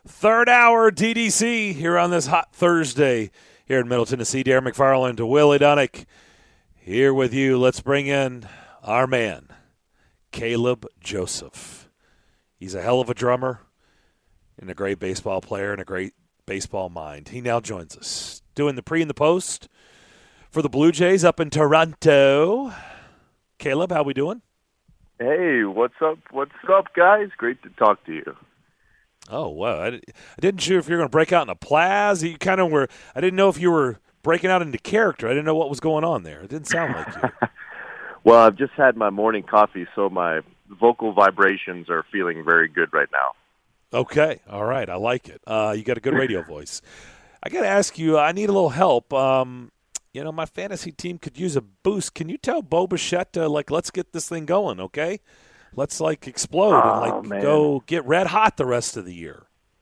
Third hour DDC here on this hot Thursday here in Middle Tennessee. Darren McFarland to Willie Dunick here with you. Let's bring in our man, Caleb Joseph. He's a hell of a drummer and a great baseball player and a great baseball mind. He now joins us doing the pre and the post for the Blue Jays up in Toronto. Caleb, how we doing? Hey, what's up? What's up, guys? Great to talk to you. Oh, well, I didn't sure if you were going to break out in a plaz. You kind of were. I didn't know if you were breaking out into character. I didn't know what was going on there. It didn't sound like you. Well, I've just had my morning coffee, so my vocal vibrations are feeling very good right now. Okay. All right. I like it. You got a good radio voice. I got to ask you, I need a little help. My fantasy team could use a boost. Can you tell Bo Bichette, let's get this thing going, okay? Let's, explode and, go get red hot the rest of the year.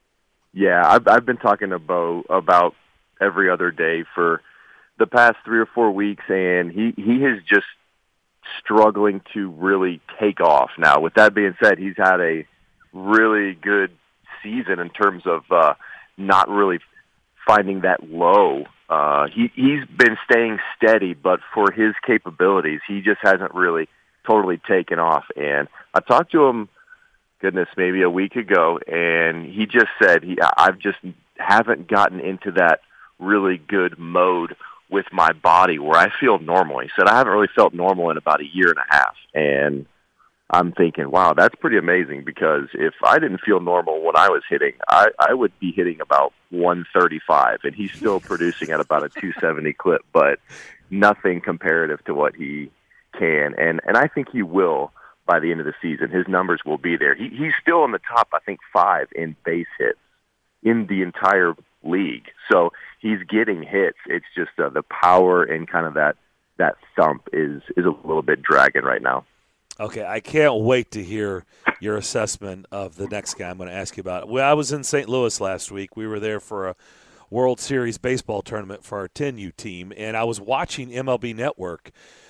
Yeah, I've been talking to Bo about every other day for the past 3 or 4 weeks, and he is just struggling to really take off. Now, with that being said, he's had a really good season in terms of not really finding that low. He's been staying steady, but for his capabilities, he just hasn't really totally taken off. And I talked to him, maybe a week ago, and he just said, I've just haven't gotten into that really good mode with my body where I feel normal. He said, I haven't really felt normal in about a year and a half. And I'm thinking, wow, that's pretty amazing, because if I didn't feel normal when I was hitting, I would be hitting about 135, and he's still producing at about a 270 clip, but nothing comparative to what he can. And I think he will by the end of the season. His numbers will be there. He's still in the top, I think, 5 in base hits in the entire league. So he's getting hits. It's just the power and kind of that thump is a little bit dragging right now. Okay, I can't wait to hear your assessment of the next guy I'm going to ask you about. Well, I was in St. Louis last week. We were there for a World Series baseball tournament for our 10U team, and I was watching MLB Network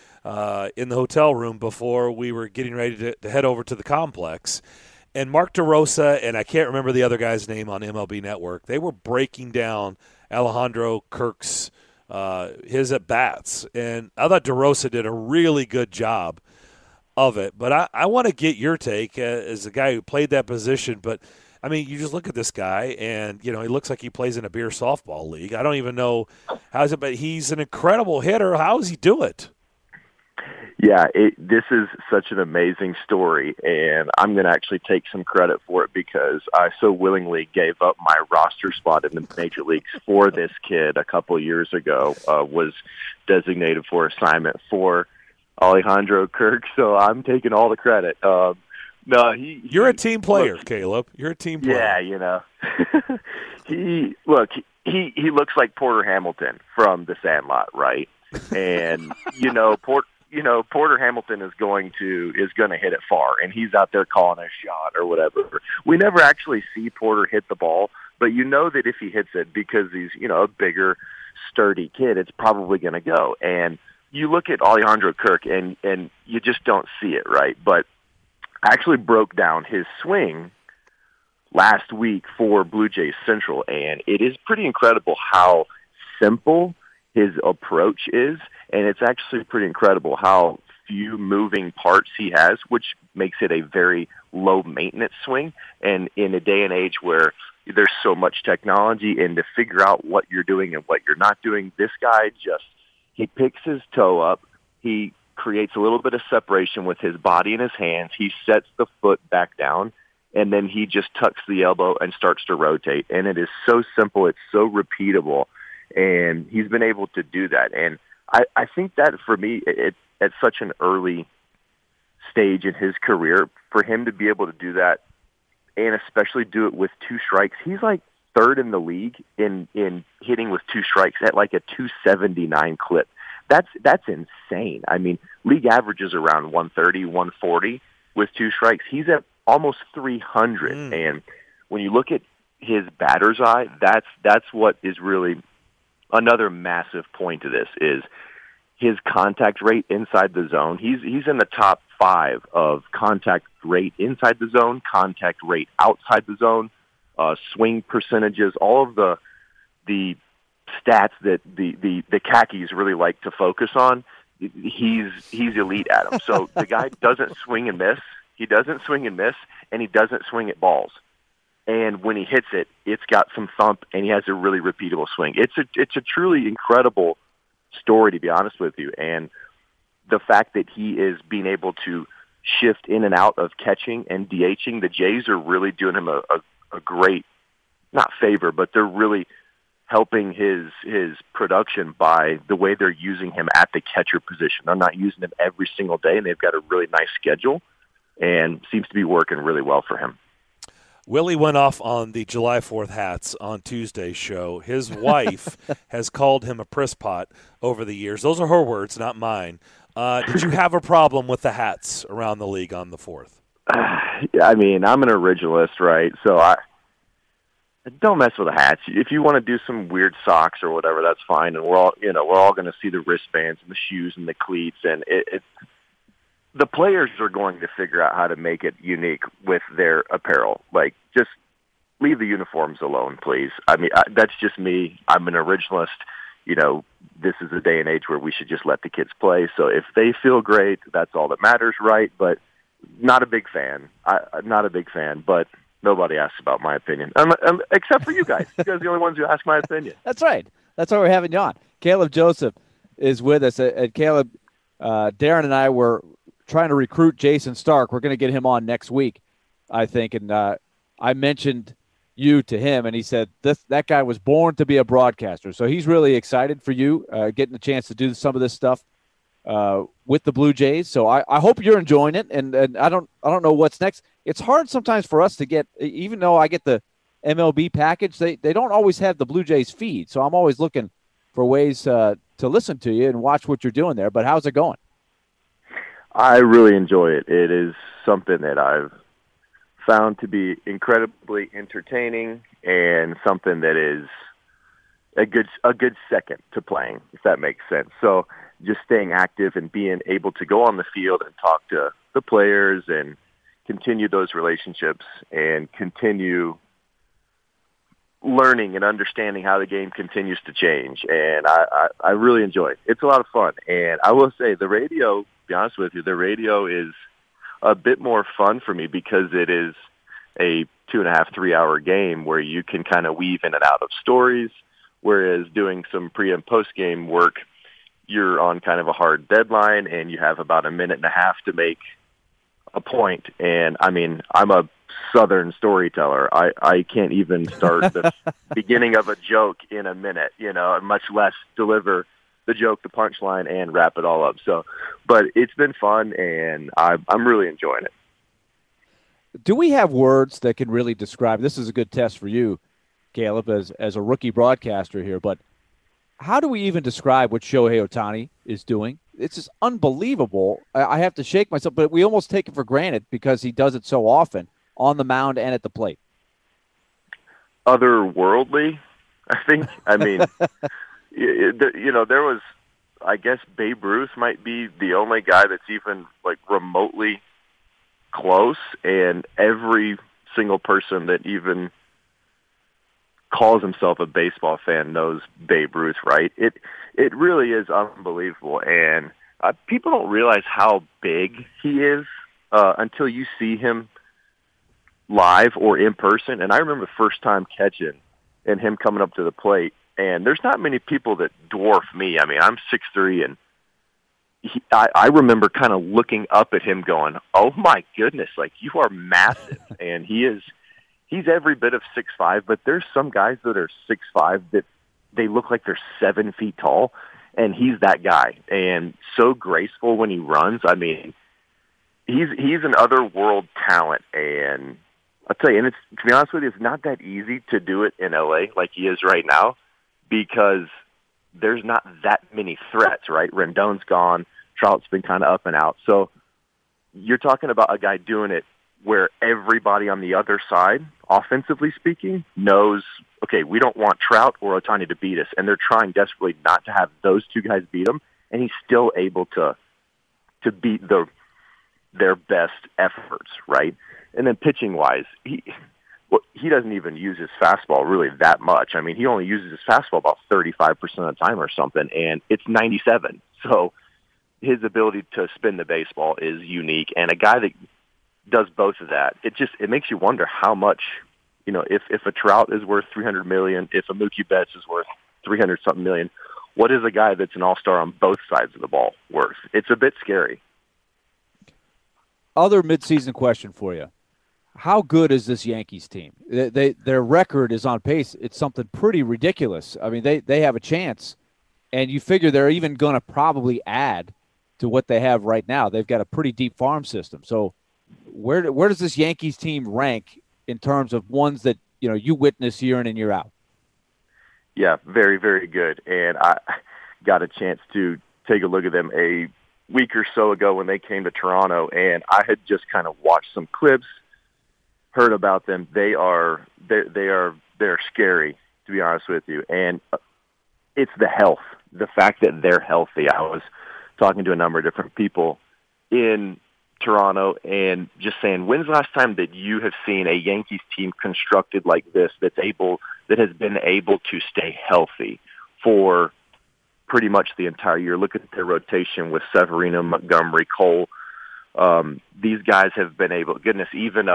in the hotel room before we were getting ready to head over to the complex. And Mark DeRosa, and I can't remember the other guy's name on MLB Network, they were breaking down Alejandro Kirk's his at-bats. And I thought DeRosa did a really good job of it. But I want to get your take as a guy who played that position. But, I mean, you just look at this guy, and, he looks like he plays in a beer softball league. I don't even know how is it, but he's an incredible hitter. How does he do it? Yeah, this is such an amazing story, and I'm going to actually take some credit for it because I so willingly gave up my roster spot in the major leagues for this kid a couple of years ago, was designated for assignment for Alejandro Kirk, so I'm taking all the credit. You're a team player, Caleb. You're a team player. Yeah, he looks like Porter Hamilton from The Sandlot, right? And Porter Hamilton is going to hit it far, and he's out there calling a shot or whatever. We never actually see Porter hit the ball, but you know that if he hits it, because he's a bigger, sturdy kid, it's probably going to go. And you look at Alejandro Kirk, and you just don't see it, right? But I actually broke down his swing last week for Blue Jays Central, and it is pretty incredible how simple his approach is, and it's actually pretty incredible how few moving parts he has, which makes it a very low-maintenance swing. And in a day and age where there's so much technology, and to figure out what you're doing and what you're not doing, this guy he picks his toe up, he creates a little bit of separation with his body and his hands, he sets the foot back down, and then he just tucks the elbow and starts to rotate. And it is so simple, it's so repeatable, and he's been able to do that. And I think that for me, at such an early stage in his career, for him to be able to do that, and especially do it with 2 strikes, he's like third in the league in hitting with 2 strikes at like a 279 clip. That's insane. I mean, league average is around 130, 140 with 2 strikes. He's at almost 300. And when you look at his batter's eye, that's what is really another massive point to this is his contact rate inside the zone. He's in the top 5 of contact rate inside the zone, contact rate outside the zone, swing percentages, all of the stats that the khakis really like to focus on. He's elite at them. So the guy doesn't swing and miss. He doesn't swing and miss, and he doesn't swing at balls. And when he hits it, it's got some thump, and he has a really repeatable swing. It's a truly incredible story, to be honest with you. And the fact that he is being able to shift in and out of catching and DHing, the Jays are really doing him a great, not favor, but they're really helping his production by the way they're using him at the catcher position. They're not using him every single day, and they've got a really nice schedule, and seems to be working really well for him. Willie went off on the July 4th hats on Tuesday's show. His wife has called him a priss pot over the years. Those are her words, not mine. Did you have a problem with the hats around the league on the 4th? I mean, I'm an originalist, right? So I don't mess with the hats. If you want to do some weird socks or whatever, that's fine. And we're all going to see the wristbands and the shoes and the cleats, and the players are going to figure out how to make it unique with their apparel. Like, just leave the uniforms alone, please. I mean, that's just me. I'm an originalist. This is a day and age where we should just let the kids play. So if they feel great, that's all that matters, right? But not a big fan. I'm not a big fan, but nobody asks about my opinion, except for you guys. You guys are the only ones who ask my opinion. That's right. That's why we're having you on. Caleb Joseph is with us. And Caleb, Darren and I were trying to recruit Jason Stark. We're going to get him on next week, I think. And I mentioned you to him, and he said that guy was born to be a broadcaster. So he's really excited for you getting a chance to do some of this stuff with the Blue Jays. So I hope you're enjoying it. And I don't know what's next. It's hard sometimes for us to get, even though I get the MLB package, they don't always have the Blue Jays feed. So I'm always looking for ways to listen to you and watch what you're doing there. But how's it going? I really enjoy it. It is something that I've found to be incredibly entertaining and something that is a good second to playing, if that makes sense. So just staying active and being able to go on the field and talk to the players and continue those relationships and continue learning and understanding how the game continues to change. And I really enjoy it. It's a lot of fun. And I will say the radio, to be honest with you, the radio is a bit more fun for me because it is a 2.5, 3-hour game where you can kind of weave in and out of stories, whereas doing some pre- and post-game work, you're on kind of a hard deadline and you have about a minute and a half to make a point. And, I mean, I'm a Southern storyteller. I can't even start the beginning of a joke in a minute, much less deliver the joke, the punchline, and wrap it all up. So, but it's been fun, and I'm really enjoying it. Do we have words that can really describe? This is a good test for you, Caleb, as a rookie broadcaster here. But how do we even describe what Shohei Ohtani is doing? It's just unbelievable. I have to shake myself, but we almost take it for granted because he does it so often on the mound and at the plate. Otherworldly, I think. I mean, there was, I guess, Babe Ruth might be the only guy that's even like remotely close, and every single person that even calls himself a baseball fan knows Babe Ruth, right? It really is unbelievable, and people don't realize how big he is until you see him live or in person. And I remember the first time catching and him coming up to the plate, and there's not many people that dwarf me. I mean, I'm 6'3", and I remember kind of looking up at him going, oh my goodness, like, you are massive. And he's every bit of 6'5", but there's some guys that are 6'5" that they look like they're 7 feet tall, and he's that guy. And so graceful when he runs. I mean, he's an otherworld talent, and I'll tell you, and to be honest with you, it's not that easy to do it in LA like he is right now because there's not that many threats, right? Rendon's gone. Trout's been kind of up and out. So you're talking about a guy doing it where everybody on the other side, offensively speaking, knows, okay, we don't want Trout or Ohtani to beat us, and they're trying desperately not to have those two guys beat him, and he's still able to beat their best efforts, right? And then pitching-wise, well, he doesn't even use his fastball really that much. I mean, he only uses his fastball about 35% of the time or something, and it's 97. So his ability to spin the baseball is unique, and a guy that does both of that, it makes you wonder how much, if a Trout is worth $300 million, if a Mookie Betts is worth 300-something million, what is a guy that's an all-star on both sides of the ball worth? It's a bit scary. Other midseason question for you. How good is this Yankees team? Their record is on pace. It's something pretty ridiculous. I mean, they have a chance, and you figure they're even going to probably add to what they have right now. They've got a pretty deep farm system. So where does this Yankees team rank in terms of ones that you witness year in and year out? Yeah, very, very good. And I got a chance to take a look at them a week or so ago when they came to Toronto, and I had just kind of watched some clips, heard about them. They're scary, to be honest with you. And it's the health, the fact that they're healthy. I was talking to a number of different people in Toronto and just saying, when's the last time that you have seen a Yankees team constructed like this that has been able to stay healthy for pretty much the entire year? Look at their rotation with Severino, Montgomery, Cole. These guys have been able, goodness, even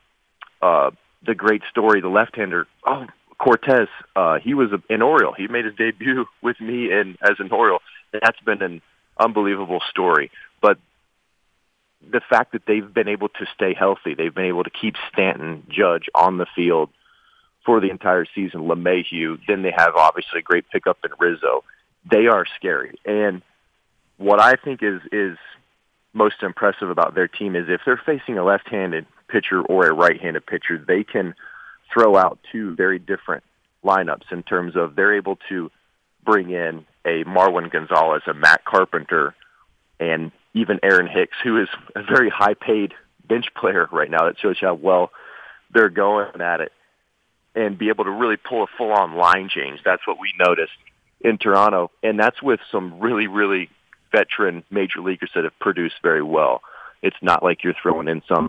the great story, the left-hander, Cortez, he was an Oriole. He made his debut with me as an Oriole. That's been an unbelievable story. But the fact that they've been able to stay healthy, they've been able to keep Stanton, Judge on the field for the entire season, LeMahieu, then they have obviously a great pickup in Rizzo. They are scary. And what I think is most impressive about their team is if they're facing a left-handed pitcher or a right-handed pitcher, they can throw out two very different lineups in terms of they're able to bring in a Marwin Gonzalez, a Matt Carpenter, and even Aaron Hicks, who is a very high-paid bench player right now. That shows you how well they're going at it, and be able to really pull a full-on line change. That's what we noticed in Toronto, and that's with some really, really veteran major leaguers that have produced very well. It's not like you're throwing in some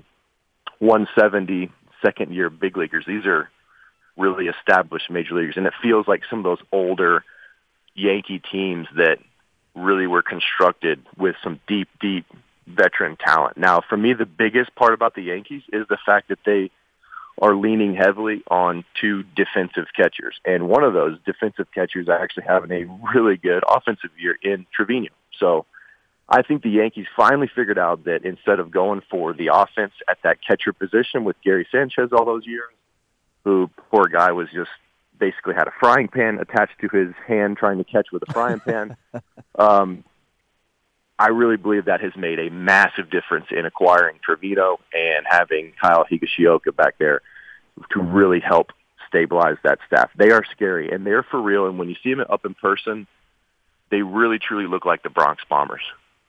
170 second-year big leaguers. These are really established major leaguers, and it feels like some of those older Yankee teams that really were constructed with some deep, deep veteran talent. Now, for me, the biggest part about the Yankees is the fact that they are leaning heavily on two defensive catchers. And one of those defensive catchers actually having a really good offensive year in Trevino. So I think the Yankees finally figured out that instead of going for the offense at that catcher position with Gary Sanchez all those years, who, poor guy, was just basically had a frying pan attached to his hand trying to catch with a frying pan. I really believe that has made a massive difference in acquiring Trevino and having Kyle Higashioka back there to really help stabilize that staff. They are scary, and they're for real, and when you see them up in person, they really, truly look like the Bronx Bombers.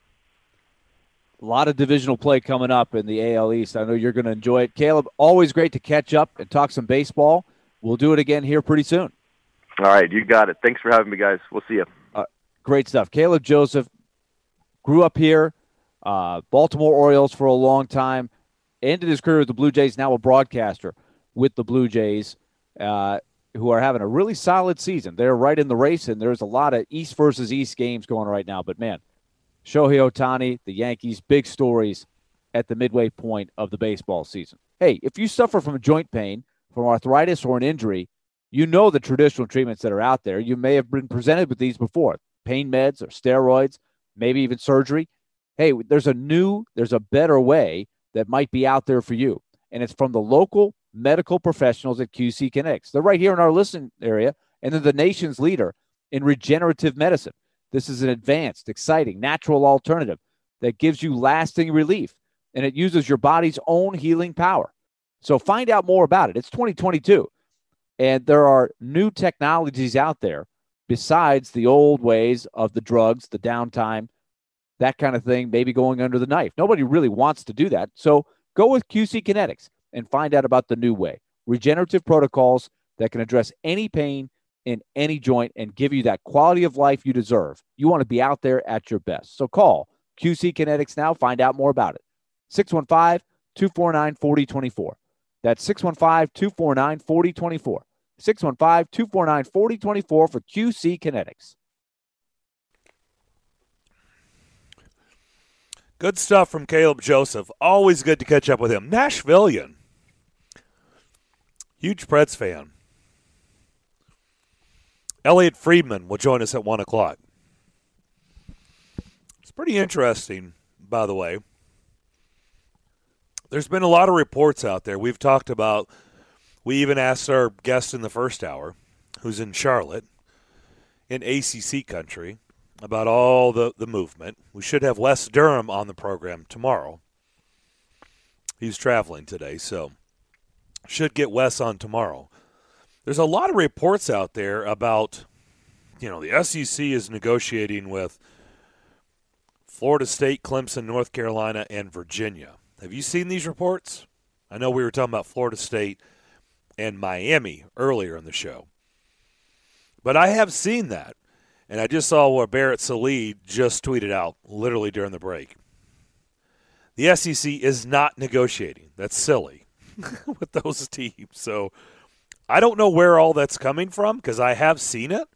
A lot of divisional play coming up in the AL East. I know you're going to enjoy it. Caleb, always great to catch up and talk some baseball. We'll do it again here pretty soon. All right, you got it. Thanks for having me, guys. We'll see you. Great stuff. Caleb Joseph grew up here, Baltimore Orioles for a long time, ended his career with the Blue Jays, now a broadcaster with the Blue Jays, who are having a really solid season. They're right in the race, and there's a lot of East versus East games going right now. But, man, Shohei Ohtani, the Yankees, big stories at the midway point of the baseball season. Hey, if you suffer from joint pain, from arthritis or an injury, you know the traditional treatments that are out there. You may have been presented with these before, pain meds or steroids, maybe even surgery. Hey, there's a better way that might be out there for you, and it's from the local medical professionals at QC Kinetics. They're right here in our listening area, and they're the nation's leader in regenerative medicine. This is an advanced, exciting, natural alternative that gives you lasting relief, and it uses your body's own healing power. So find out more about it. It's 2022, and there are new technologies out there besides the old ways of the drugs, the downtime, that kind of thing, maybe going under the knife. Nobody really wants to do that. So go with QC Kinetics and find out about the new way. Regenerative protocols that can address any pain in any joint and give you that quality of life you deserve. You want to be out there at your best. So call QC Kinetics now. Find out more about it. 615-249-4024. That's 615-249-4024. 615-249-4024 for QC Kinetics. Good stuff from Caleb Joseph. Always good to catch up with him. Nashvilleian. Huge Preds fan. Elliot Friedman will join us at 1 o'clock. It's pretty interesting, by the way. There's been a lot of reports out there. We've talked about, we even asked our guest in the first hour, who's in Charlotte, in ACC country, about all the movement. We should have Wes Durham on the program tomorrow. He's traveling today, so should get Wes on tomorrow. There's a lot of reports out there about, the SEC is negotiating with Florida State, Clemson, North Carolina, and Virginia. Have you seen these reports? I know we were talking about Florida State and Miami earlier in the show. But I have seen that. And I just saw what Barrett Sallee just tweeted out literally during the break. The SEC is not negotiating. That's silly with those teams. So I don't know where all that's coming from because I have seen it.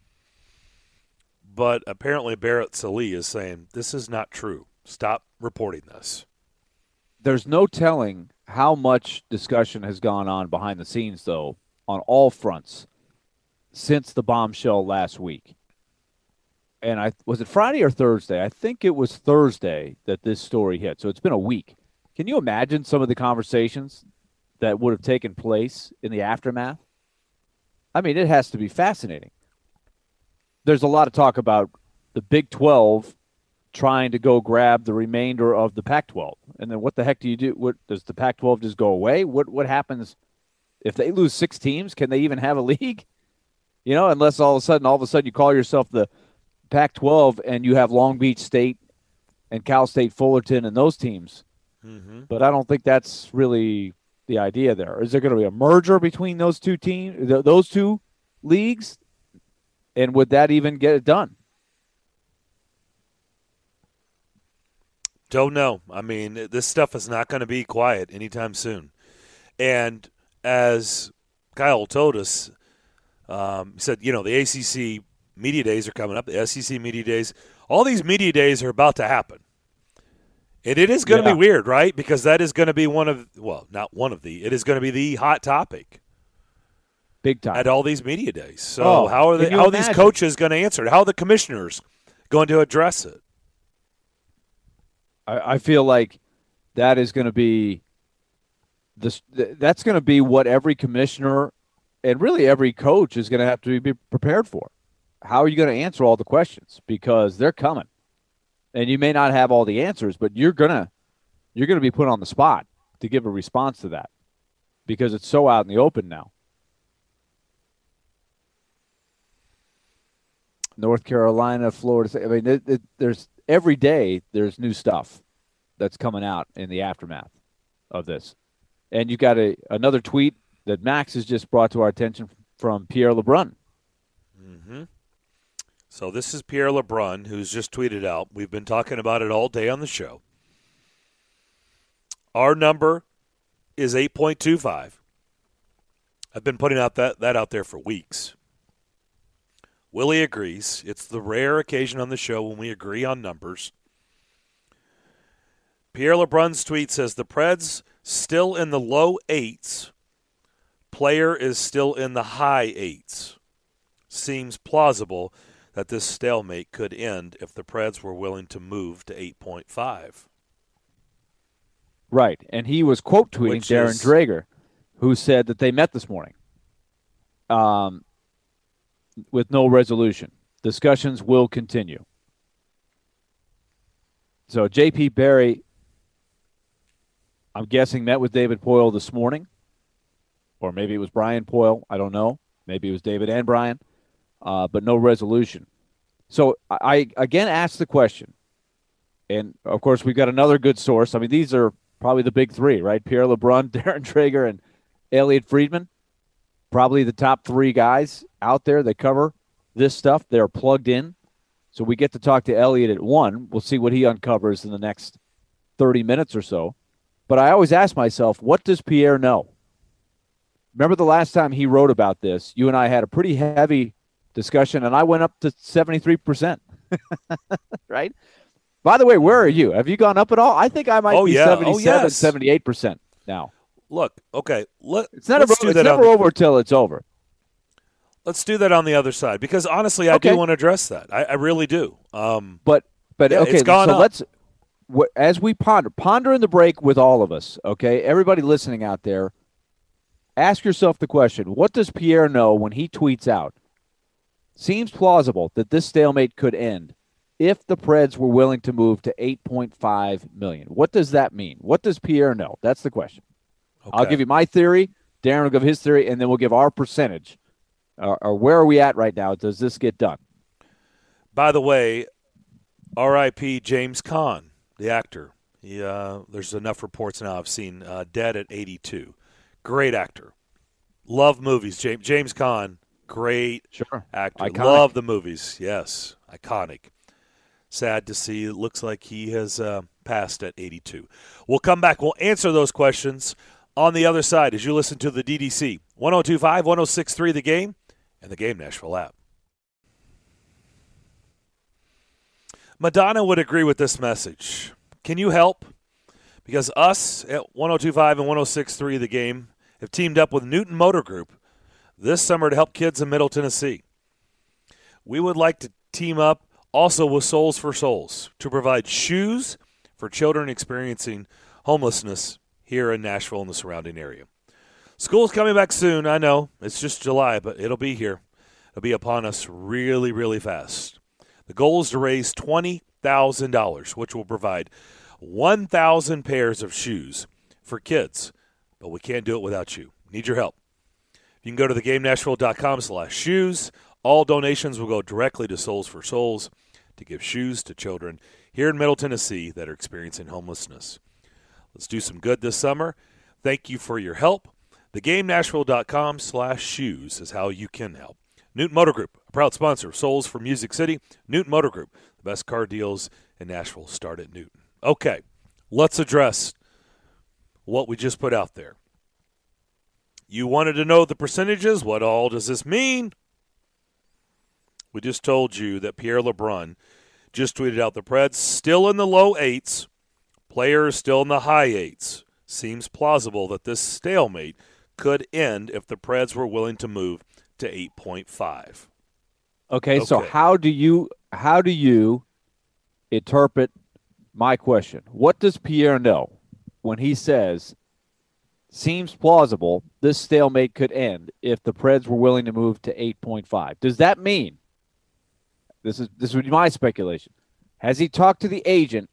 But apparently Barrett Sallee is saying this is not true. Stop reporting this. There's no telling how much discussion has gone on behind the scenes, though, on all fronts since the bombshell last week. And was it Friday or Thursday? I think it was Thursday that this story hit. So it's been a week. Can you imagine some of the conversations that would have taken place in the aftermath? I mean, it has to be fascinating. There's a lot of talk about the Big 12 trying to go grab the remainder of the Pac-12. And then what the heck do you do? What, does the Pac-12 just go away? What happens if they lose 6 teams? Can they even have a league? Unless all of a sudden you call yourself the Pac-12 and you have Long Beach State and Cal State Fullerton and those teams. Mm-hmm. But I don't think that's really the idea there. Is there going to be a merger between those two teams, those two leagues? And would that even get it done? Don't know. I mean, this stuff is not going to be quiet anytime soon. And as Kyle told us, he said, the ACC media days are coming up, the SEC media days. All these media days are about to happen. And it is going to be weird, right? Because that is going to be it is going to be the hot topic. Big time. At all these media days. So how are these coaches going to answer it? How are the commissioners going to address it? I feel like that is going to be that's going to be what every commissioner and really every coach is going to have to be prepared for. How are you going to answer all the questions? Because they're coming. And you may not have all the answers, but you're going to be put on the spot to give a response to that because it's so out in the open now. North Carolina, Florida. I mean, there's every day there's new stuff that's coming out in the aftermath of this. And you got another tweet that Max has just brought to our attention from Pierre LeBrun. Mm-hmm. So this is Pierre LeBrun, who's just tweeted out. We've been talking about it all day on the show. Our number is 8.25. I've been putting out that out there for weeks. Willie agrees. It's the rare occasion on the show when we agree on numbers. Pierre LeBrun's tweet says, the Preds still in the low 8s. Player is still in the high 8s. Seems plausible that this stalemate could end if the Preds were willing to move to 8.5. Right, and he was quote tweeting Darren Drager, who said that they met this morning with no resolution. Discussions will continue. So J.P. Barry, I'm guessing, met with David Poile this morning, or maybe it was Brian Poile. I don't know. Maybe it was David and Brian, but no resolution. So I again asked the question, and of course we've got another good source. I mean, these are probably the big three, right? Pierre LeBrun, Darren Drager, and Elliot Friedman. Probably the top 3 guys out there that cover this stuff. They're plugged in. So we get to talk to Elliot at 1. We'll see what he uncovers in the next 30 minutes or so. But I always ask myself, what does Pierre know? remember the last time he wrote about this, you and I had a pretty heavy discussion, and I went up to 73%. Right? By the way, where are you? Have you gone up at all? I think I might be 77, 78% now. Look, okay, it's never over till it's over. Let's do that on the other side because honestly, I do want to address that. I really do. But yeah, okay, it's gone so up. as we ponder in the break with all of us. Okay, everybody listening out there, ask yourself the question: what does Pierre know when he tweets out? Seems plausible that this stalemate could end if the Preds were willing to move to $8.5 million. What does that mean? What does Pierre know? That's the question. Okay. I'll give you my theory. Darren will give his theory, and then we'll give our percentage. Or where are we at right now? Does this get done? By the way, R.I.P. James Caan, the actor. There's enough reports now I've seen. Dead at 82. Great actor. Love movies. James Caan, great actor. Iconic. Love the movies. Yes, iconic. Sad to see. It looks like he has passed at 82. We'll come back. We'll answer those questions on the other side as you listen to the DDC 102.5, 106.3 The Game, and the Game Nashville app. Madonna would agree with this message. Can you help? Because us at 102.5 and 106.3 The Game have teamed up with Newton Motor Group this summer to help kids in Middle Tennessee. We would like to team up also with Souls for Souls to provide shoes for children experiencing homelessness here in Nashville and the surrounding area. School's coming back soon. I know. It's just July, but it'll be here. It'll be upon us really, really fast. The goal is to raise $20,000, which will provide 1,000 pairs of shoes for kids. But we can't do it without you. Need your help. You can go to thegamenashville.com/shoes. All donations will go directly to Souls for Souls to give shoes to children here in Middle Tennessee that are experiencing homelessness. Let's do some good this summer. Thank you for your help. TheGameNashville.com/shoes is how you can help. Newton Motor Group, a proud sponsor of Souls for Music City. Newton Motor Group, the best car deals in Nashville start at Newton. Okay, let's address what we just put out there. You wanted to know the percentages. What all does this mean? We just told you that Pierre LeBrun just tweeted out the Preds still in the low eights, players still in the high eights. Seems plausible that this stalemate could end if the Preds were willing to move to 8.5. Okay, so how do you interpret my question? What does Pierre know when he says seems plausible this stalemate could end if the Preds were willing to move to 8.5? Does that mean, this would be my speculation, has he talked to the agent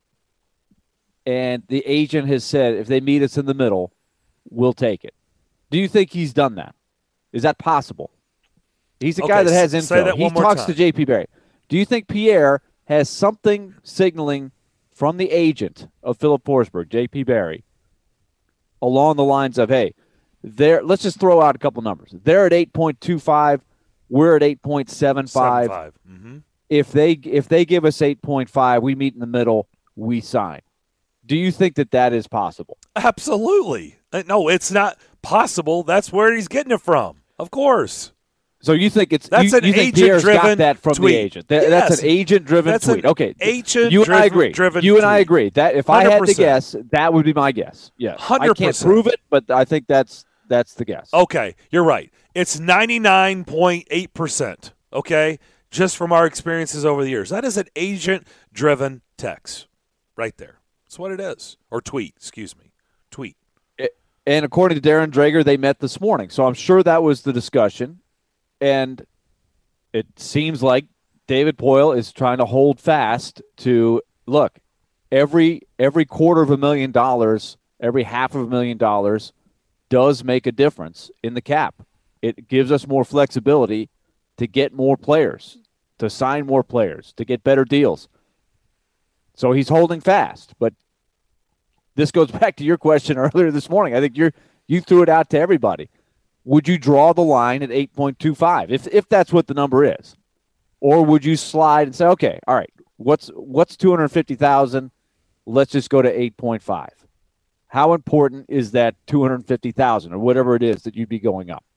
and the agent has said if they meet us in the middle, we'll take it? Do you think he's done that? Is that possible? He's a guy that has info. He talks to J.P. Barry. Do you think Pierre has something signaling from the agent of Philip Forsberg, J.P. Barry, along the lines of, hey, let's just throw out a couple numbers. They're at 8.25. We're at 8.75. Mm-hmm. If they give us 8.5, we meet in the middle, we sign. Do you think that is possible? Absolutely. No, it's not possible. That's where he's getting it from. Of course. So you think you think Pierre's got that from the agent? That's an agent-driven tweet. Okay, you and I agree. You and I agree that if 100%. I had to guess, that would be my guess. Yes, 100%. I can't prove it, but I think that's the guess. Okay, you're right. It's 99.8%. Okay, just from our experiences over the years, that is an agent-driven text, right there. That's what it is, or tweet. Excuse me, tweet. And according to Darren Dreger, they met this morning, so I'm sure that was the discussion. And it seems like David Poile is trying to hold fast to, look, every $250,000, every $500,000 does make a difference in the cap. It gives us more flexibility to get more players, to sign more players, to get better deals. So he's holding fast. But this goes back to your question earlier this morning. I think you threw it out to everybody. Would you draw the line at 8.25 if that's what the number is? Or would you slide and say, okay, all right, what's 250,000? Let's just go to 8.5. How important is that $250,000 or whatever it is that you'd be going up?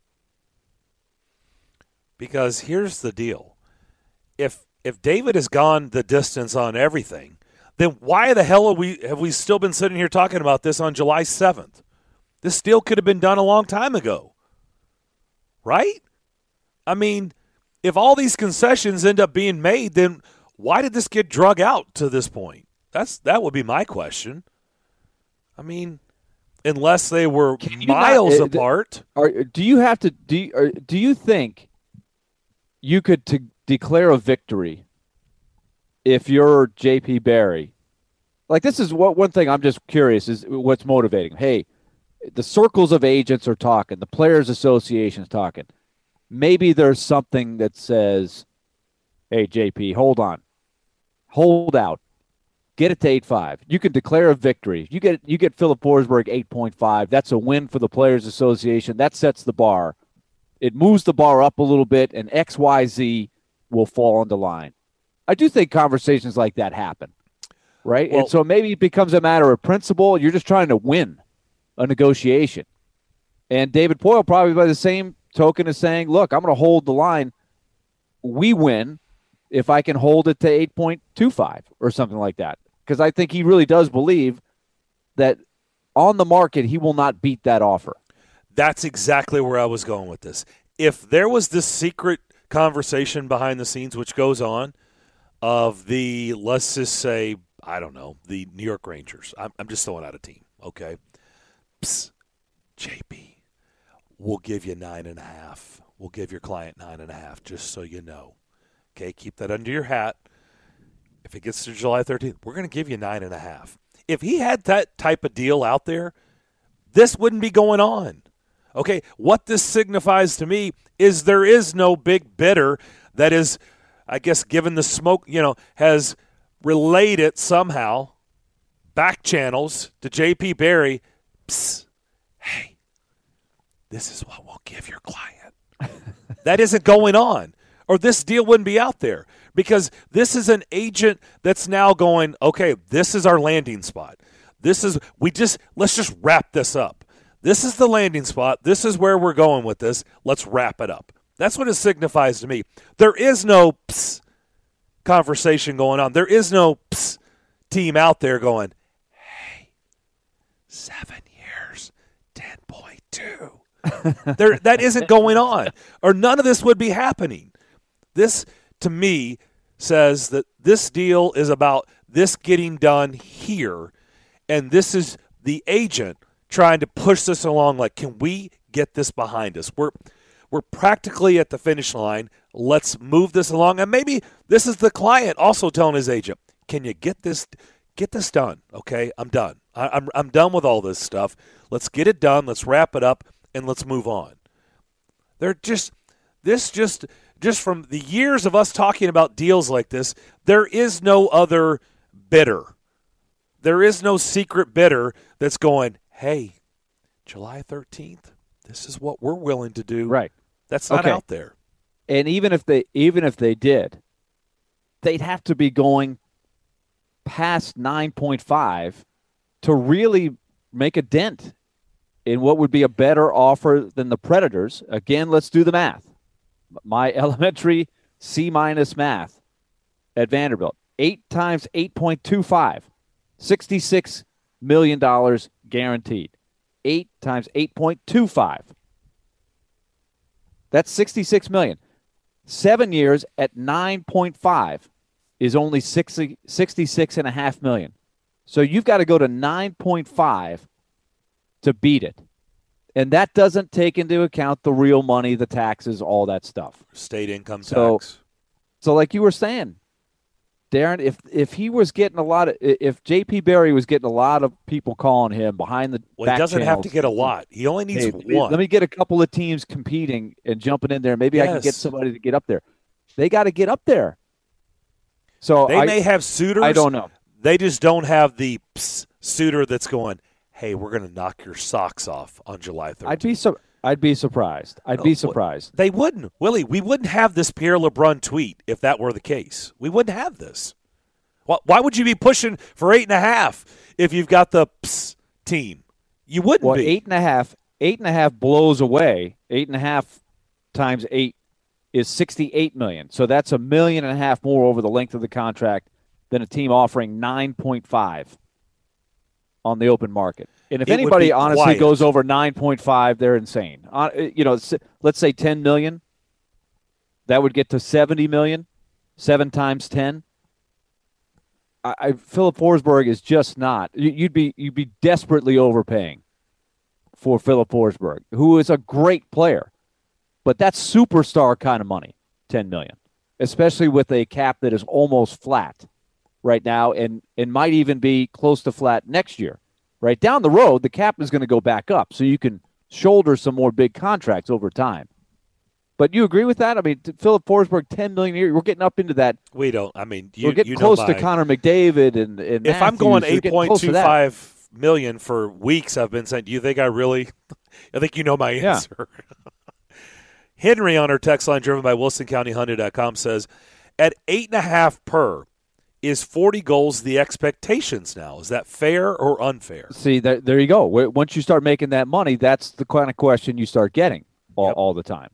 Because here's the deal. If David has gone the distance on everything, then why the hell have we still been sitting here talking about this on July 7th? This deal could have been done a long time ago. Right? I mean, if all these concessions end up being made, then why did this get drug out to this point? That would be my question. I mean, unless they were miles apart. Do you think you could declare a victory if you're J.P. Barry? Like, this is one thing I'm just curious is what's motivating. Hey, the circles of agents are talking. The Players Association is talking. Maybe there's something that says, hey, JP, hold on. Hold out. Get it to 8.5. You can declare a victory. You get Philip Forsberg 8.5. That's a win for the Players Association. That sets the bar. It moves the bar up a little bit, and XYZ will fall into line. I do think conversations like that happen, right? Well, and so maybe it becomes a matter of principle. You're just trying to win a negotiation. And David Poile probably by the same token is saying, look, I'm going to hold the line. We win if I can hold it to 8.25 or something like that. Because I think he really does believe that on the market, he will not beat that offer. That's exactly where I was going with this. If there was this secret conversation behind the scenes, which goes on, of the, let's just say, I don't know, the New York Rangers. I'm just throwing out a team, okay? Psst, JP, we'll give you 9.5. We'll give your client 9.5, just so you know. Okay, keep that under your hat. If it gets to July 13th, we're going to give you 9.5. If he had that type of deal out there, this wouldn't be going on. Okay, what this signifies to me is there is no big bidder that is, I guess, given the smoke, has relayed it somehow, back channels to J.P. Barry. Psst, hey, this is what we'll give your client. That isn't going on, or this deal wouldn't be out there, because this is an agent that's now going, okay, this is our landing spot. Let's just wrap this up. This is the landing spot. This is where we're going with this. Let's wrap it up. That's what it signifies to me. There is no psst conversation going on. There is no psst team out there going, hey, 7 years, 10.2. That isn't going on, or none of this would be happening. This, to me, says that this deal is about this getting done here, and this is the agent trying to push this along. Like, can we get this behind us? We're practically at the finish line. Let's move this along. And maybe this is the client also telling his agent, can you get this done? Okay, I'm done. I'm done with all this stuff. Let's get it done. Let's wrap it up, and let's move on. They're just from the years of us talking about deals like this, there is no other bidder. There is no secret bidder that's going, hey, July 13th, this is what we're willing to do. Right. That's not out there. And even if they did, they'd have to be going past 9.5 to really make a dent in what would be a better offer than the Predators. Again, let's do the math. My elementary C- math at Vanderbilt. 8 times 8.25. $66 million guaranteed. 8 times 8.25. That's $66 million. 7 years at 9.5 is only $66.5 million. So you've got to go to 9.5 to beat it. And that doesn't take into account the real money, the taxes, all that stuff. State income tax. So like you were saying, Darren, if he was getting if J.P. Barry was getting a lot of people calling him behind the back he doesn't channels, have to get a lot. He only needs one. Let me get a couple of teams competing and jumping in there. Maybe I can get somebody to get up there. They got to get up there. So they may have suitors. I don't know. They just don't have the suitor that's going, hey, we're going to knock your socks off on July 13th. I'd be surprised. I'd be surprised. They wouldn't. Willie, we wouldn't have this Pierre LeBrun tweet if that were the case. We wouldn't have this. Why would you be pushing for 8.5 if you've got the team. You wouldn't be. 8.5 blows away. 8.5 times 8 is $68 million. So that's $1.5 million more over the length of the contract than a team offering 9.5 on the open market. And if anybody honestly goes over 9.5, they're insane. Let's say $10 million. That would get to $70 million. 7 times 10. Philip Forsberg is just not. You'd be desperately overpaying for Philip Forsberg, who is a great player, but that's superstar kind of money. $10 million, especially with a cap that is almost flat right now, and might even be close to flat next year. Right down the road, the cap is going to go back up, so you can shoulder some more big contracts over time. But you agree with that? I mean, Philip Forsberg, $10 million a year. We're getting up into that. We don't. I mean, we're getting close to Connor McDavid and if Matthews, I'm going $8.25 million for weeks, I've been saying, do you think I really? I think you know my answer. Yeah. Henry on our text line, driven by WilsonCountyHyundai.com, says, at 8.5 per, is 40 goals the expectations now? Is that fair or unfair? See, there you go. Once you start making that money, that's the kind of question you start getting all the time.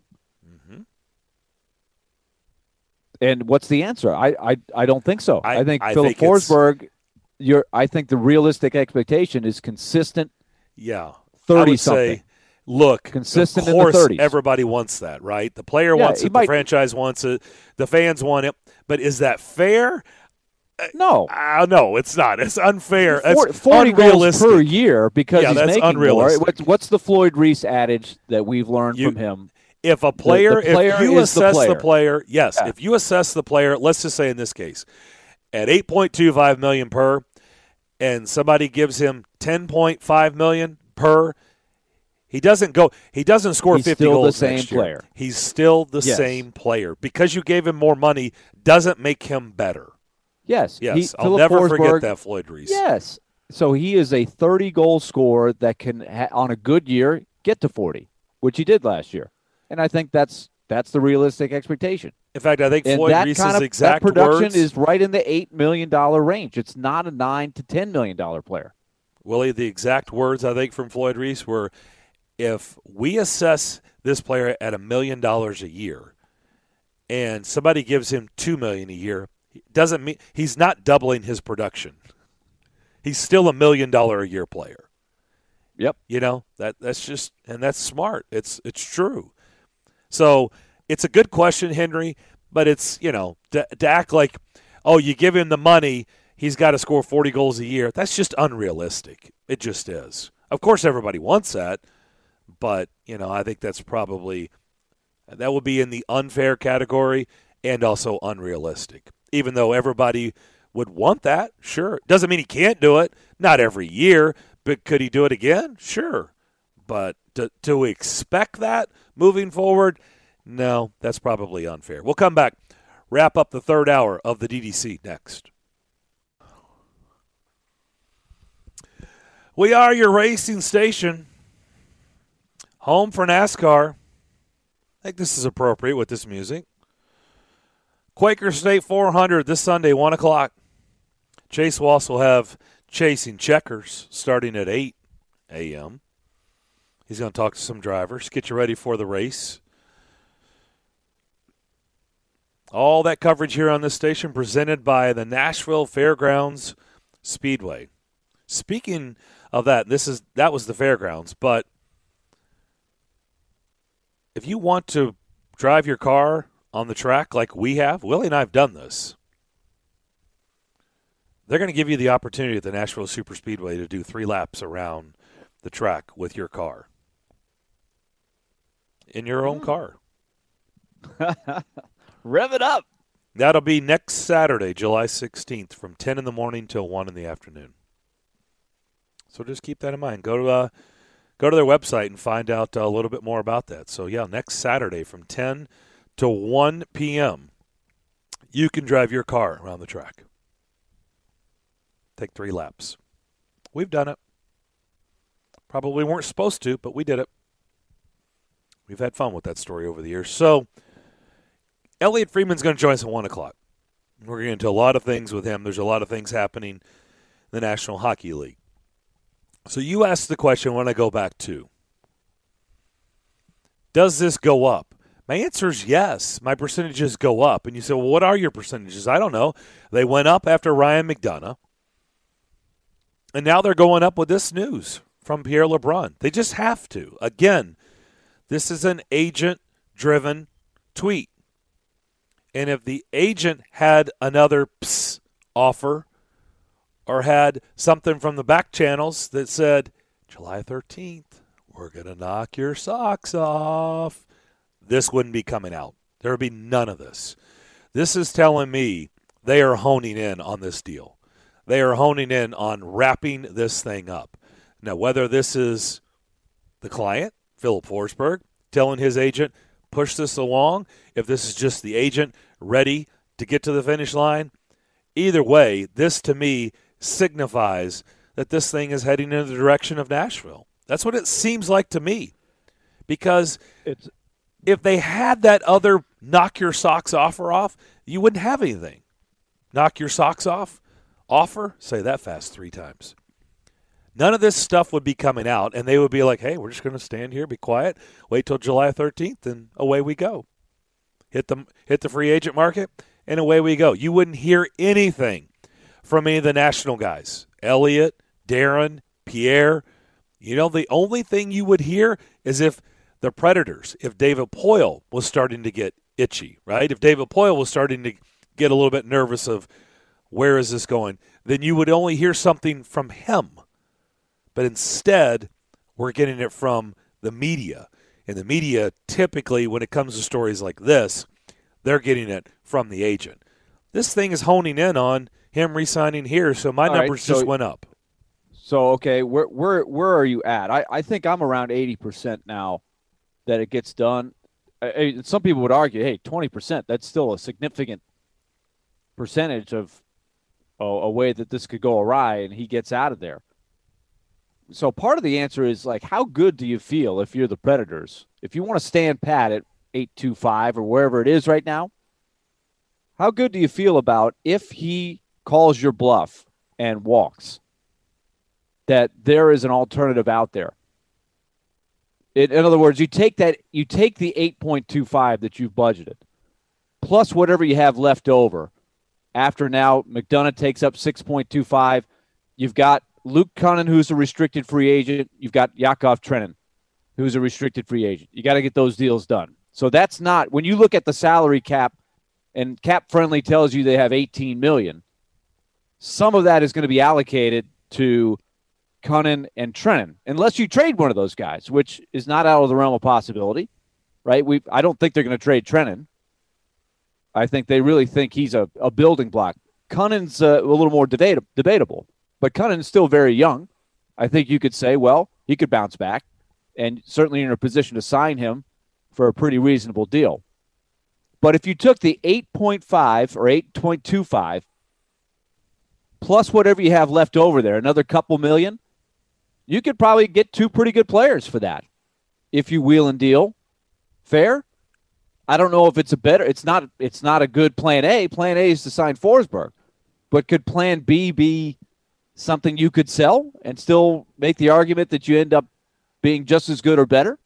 And what's the answer? I don't think so. I think Philip Forsberg. I think the realistic expectation is consistent. Yeah, 30-something. Look, consistent of course, in the 30s. Everybody wants that, right? The player wants it. The franchise wants it. The fans want it. But is that fair? No. No, it's not. It's unfair. 40 goals per year because he's making unrealistic. more. What's the Floyd Reese adage that we've learned from him? If a player, if you assess the player, yes, if you assess the player, let's just say in this case, at $8.25 million per, and somebody gives him $10.5 million per, he doesn't score 50 goals next year. He's still the same player. Because you gave him more money doesn't make him better. Yes. I'll never forget that, Floyd Reese. Yes. So he is a 30-goal scorer that can, on a good year, get to 40, which he did last year. And I think that's the realistic expectation. In fact, I think Floyd Reese's exact that production words is right in the $8 million range. It's not a $9 to $10 million player. Willie, the exact words I think from Floyd Reese were, if we assess this player at $1 million a year, and somebody gives him $2 million a year, doesn't mean he's not doubling his production. He's still $1 million a year player. Yep. That's just, and that's smart. It's true. So it's a good question, Henry, but it's, to act like, oh, you give him the money, he's got to score 40 goals a year. That's just unrealistic. It just is. Of course, everybody wants that, but, I think that would be in the unfair category and also unrealistic. Even though everybody would want that, sure. Doesn't mean he can't do it. Not every year, but could he do it again? Sure. But to expect that moving forward, no, that's probably unfair. We'll come back, wrap up the third hour of the DDC next. We are your racing station, home for NASCAR. I think this is appropriate with this music. Quaker State 400 this Sunday, 1 o'clock. Chase Walsh will have Chasing Checkers starting at 8 a.m. He's going to talk to some drivers, get you ready for the race. All that coverage here on this station presented by the Nashville Fairgrounds Speedway. Speaking of that was the fairgrounds, but if you want to drive your car on the track like we have, Willie and I have done this. They're going to give you the opportunity at the Nashville Superspeedway to do 3 laps around the track with your car. In your own car. Rev it up. That'll be next Saturday, July 16th, from 10 in the morning till 1 in the afternoon. So just keep that in mind. Go to their website and find out a little bit more about that. So, next Saturday from 10 to 1 p.m., you can drive your car around the track. Take 3 laps. We've done it. Probably weren't supposed to, but we did it. We've had fun with that story over the years. So, Elliot Freeman's going to join us at 1 o'clock. We're going to get into a lot of things with him. There's a lot of things happening in the National Hockey League. So you asked the question when I go back to, does this go up? My answer is yes. My percentages go up. And you say, well, what are your percentages? I don't know. They went up after Ryan McDonough. And now they're going up with this news from Pierre LeBrun. They just have to. Again, this is an agent-driven tweet. And if the agent had another offer or had something from the back channels that said, July 13th, we're going to knock your socks off, this wouldn't be coming out. There would be none of this. This is telling me they are honing in on this deal. They are honing in on wrapping this thing up. Now, whether this is the client, Philip Forsberg, telling his agent, push this along, if this is just the agent ready to get to the finish line, either way, this to me signifies that this thing is heading in the direction of Nashville. That's what it seems like to me. Because if they had that other knock your socks offer off, you wouldn't have anything. Knock your socks off offer? Say that fast 3 times. None of this stuff would be coming out, and they would be like, hey, we're just going to stand here, be quiet, wait till July 13th, and away we go. Hit the free agent market, and away we go. You wouldn't hear anything from any of the national guys. Elliot, Darren, Pierre. You know, the only thing you would hear is if the Predators, if David Poile was starting to get itchy, right? If David Poile was starting to get a little bit nervous of where is this going, then you would only hear something from him. But instead, we're getting it from the media. And the media, typically, when it comes to stories like this, they're getting it from the agent. This thing is honing in on him re-signing here, so my numbers just went up. So, okay, where are you at? I think I'm around 80% now that it gets done. Some people would argue, hey, 20%, that's still a significant percentage of a way that this could go awry, and he gets out of there. So part of the answer is, like, how good do you feel if you're the Predators? If you want to stand pat at 8.25 or wherever it is right now, how good do you feel about if he calls your bluff and walks, that there is an alternative out there? In other words, you take the 8.25 that you've budgeted, plus whatever you have left over. After now, McDonough takes up 6.25. You've got Luke Kunin, who's a restricted free agent. You've got Yakov Trenin, who's a restricted free agent. You got to get those deals done. So that's not, when you look at the salary cap, and Cap Friendly tells you they have $18 million, some of that is going to be allocated to Kunin and Trenin, unless you trade one of those guys, which is not out of the realm of possibility, right? I don't think they're going to trade Trenin. I think they really think he's a building block. Kunin's a little more debatable, but Kunin's still very young. I think you could say, well, he could bounce back, and certainly you're in a position to sign him for a pretty reasonable deal. But if you took the 8.5 or 8.25 plus whatever you have left over there, another couple million, you could probably get 2 pretty good players for that if you wheel and deal. Fair? I don't know if it's it's not a good plan A. Plan A is to sign Forsberg. But could plan B be something you could sell and still make the argument that you end up being just as good or better?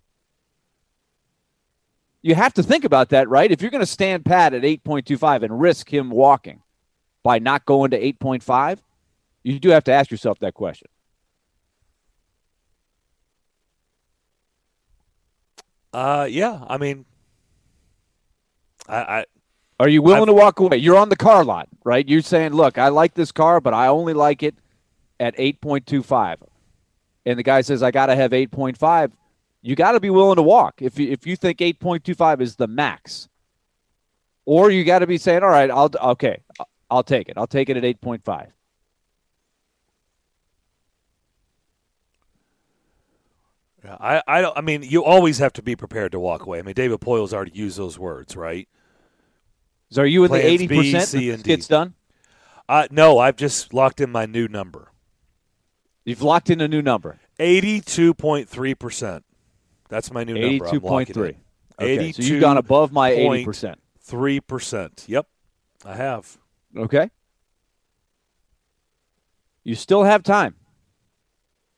You have to think about that, right? If you're going to stand pat at 8.25 and risk him walking by not going to 8.5, you do have to ask yourself that question. Yeah, I mean, I are you willing to walk away? You're on the car lot, right? You're saying, look, I like this car, but I only like it at 8.25. And the guy says, I got to have 8.5. You got to be willing to walk if you think 8.25 is the max. Or you got to be saying, all right, I'll take it. I'll take it at 8.5. I mean, you always have to be prepared to walk away. I mean, David Poile's already used those words, right? So are you in Plans the 80% B, that C, this and D. gets done? No, I've just locked in my new number. You've locked in a new number. 82.3%. That's my new number. 82.3. Okay, so you've gone above my 80%. 3%. Yep, I have. Okay. You still have time.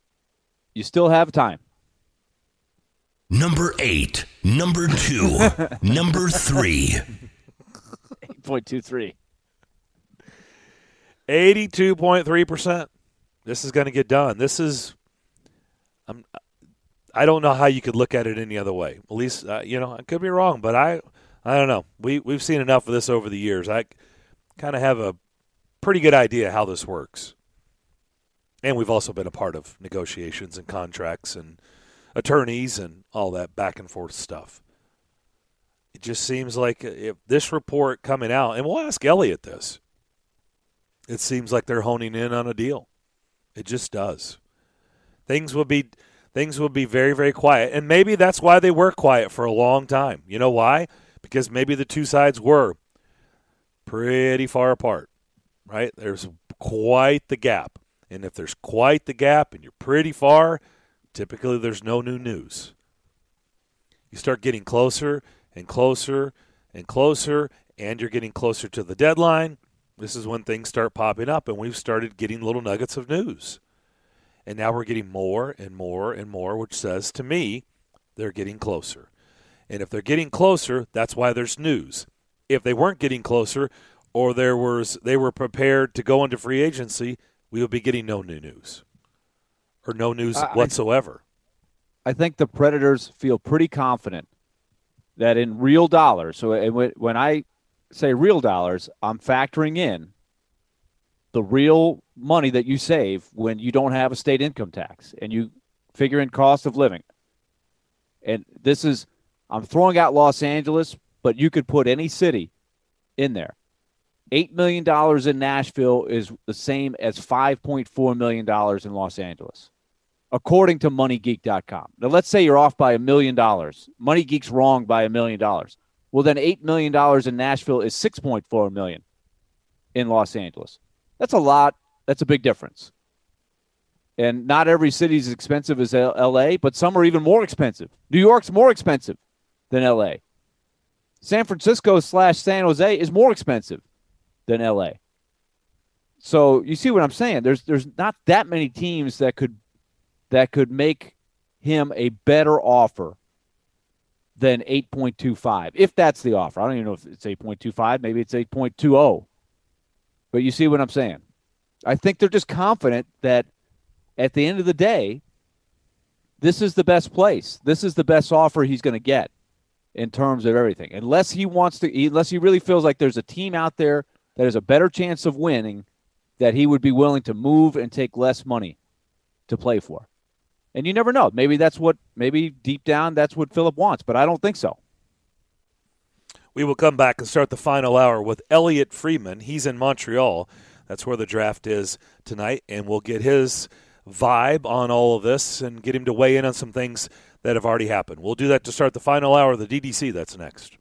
You still have time. Number 8, number 2, number 3. 8.23. 82.3%. This is going to get done. This is I don't know how you could look at it any other way. At least, I could be wrong, but I don't know. We've seen enough of this over the years. I kind of have a pretty good idea how this works. And we've also been a part of negotiations and contracts and attorneys and all that back and forth stuff. It just seems like if this report coming out, and we'll ask Elliott this, it seems like they're honing in on a deal. It just does. Things will be very, very quiet. And maybe that's why they were quiet for a long time. You know why? Because maybe the two sides were pretty far apart, right? There's quite the gap. And if there's quite the gap and you're pretty far, typically there's no new news. You start getting closer and closer and closer, and you're getting closer to the deadline. This is when things start popping up, and we've started getting little nuggets of news. And now we're getting more and more and more, which says to me they're getting closer. And if they're getting closer, that's why there's news. If they weren't getting closer or they were prepared to go into free agency, we would be getting no new news or no news whatsoever. I think the Predators feel pretty confident that in real dollars, so when I say real dollars, I'm factoring in the real money that you save when you don't have a state income tax and you figure in cost of living. And I'm throwing out Los Angeles, but you could put any city in there. $8 million in Nashville is the same as $5.4 million in Los Angeles, according to MoneyGeek.com. Now, let's say you're off by $1 million. MoneyGeek's wrong by $1 million. Well, then $8 million in Nashville is $6.4 million in Los Angeles. That's a lot. That's a big difference. And not every city is as expensive as L.A., but some are even more expensive. New York's more expensive than L.A. San Francisco / San Jose is more expensive than L.A. So you see what I'm saying? There's not that many teams that could make him a better offer than 8.25, if that's the offer. I don't even know if it's 8.25. Maybe it's 8.20. But you see what I'm saying? I think they're just confident that at the end of the day, this is the best place. This is the best offer he's going to get in terms of everything. Unless he really feels like there's a team out there that has a better chance of winning, that he would be willing to move and take less money to play for. And you never know. Maybe deep down that's what Philip wants, but I don't think so. We will come back and start the final hour with Elliott Friedman. He's in Montreal. That's where the draft is tonight, and we'll get his vibe on all of this and get him to weigh in on some things that have already happened. We'll do that to start the final hour of the DDC. That's next.